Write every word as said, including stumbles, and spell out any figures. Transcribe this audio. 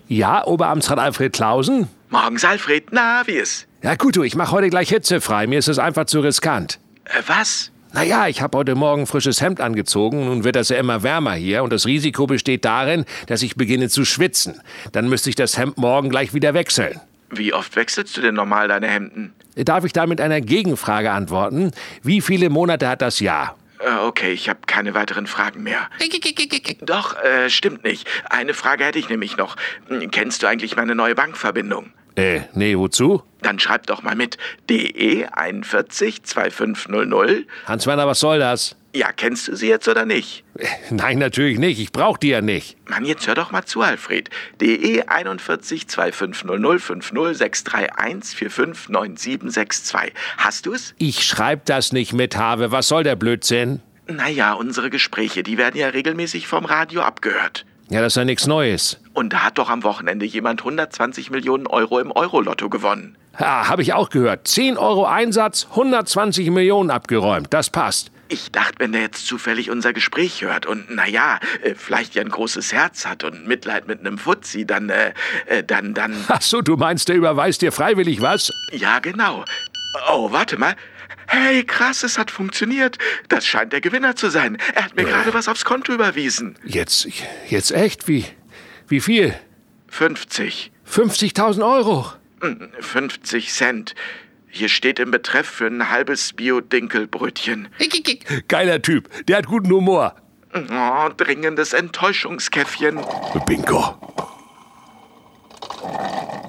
Ja, Oberamtsrat Alfred Clausen? Morgens, Alfred. Na, wie ist? Ja gut, du, ich mache heute gleich hitzefrei. Mir ist es einfach zu riskant. Äh, was? Naja, ich habe heute Morgen ein frisches Hemd angezogen. Nun wird das ja immer wärmer hier. Und das Risiko besteht darin, dass ich beginne zu schwitzen. Dann müsste ich das Hemd morgen gleich wieder wechseln. Wie oft wechselst du denn normal deine Hemden? Darf ich da mit einer Gegenfrage antworten? Wie viele Monate hat das Jahr? Äh, okay, ich habe keine weiteren Fragen mehr. Doch, äh, stimmt nicht. Eine Frage hätte ich nämlich noch. Kennst du eigentlich meine neue Bankverbindung? Äh, nee, wozu? Dann schreib doch mal mit. D E einundvierzig zweitausendfünfhundert. Hans-Werner, was soll das? Ja, kennst du sie jetzt oder nicht? Nein, natürlich nicht. Ich brauche die ja nicht. Mann, jetzt hör doch mal zu, Alfred. D E einundvierzig zweitausendfünfhundert fünfzig sechs drei eins vier fünf neun sieben sechs zwei. Hast du's? Ich schreib das nicht mit, Have. Was soll der Blödsinn? Naja, unsere Gespräche, die werden ja regelmäßig vom Radio abgehört. Ja, das ist ja nichts Neues. Und da hat doch am Wochenende jemand hundertzwanzig Millionen Euro im Euro-Lotto gewonnen. Ja, habe ich auch gehört. zehn Euro Einsatz, hundertzwanzig Millionen abgeräumt. Das passt. Ich dachte, wenn der jetzt zufällig unser Gespräch hört und, naja, äh, vielleicht ja ein großes Herz hat und Mitleid mit einem Fuzzi, dann, äh, äh, dann, dann... Ach so, du meinst, der überweist dir freiwillig was? Ja, genau. Oh, warte mal. Hey, krass, es hat funktioniert. Das scheint der Gewinner zu sein. Er hat mir äh. gerade was aufs Konto überwiesen. Jetzt, jetzt echt? Wie, wie viel? fünfzig. fünfzigtausend Euro? fünfzig Cent. Hier steht im Betreff für ein halbes Bio-Dinkelbrötchen. Geiler Typ, der hat guten Humor. Oh, dringendes Enttäuschungskäffchen. Bingo.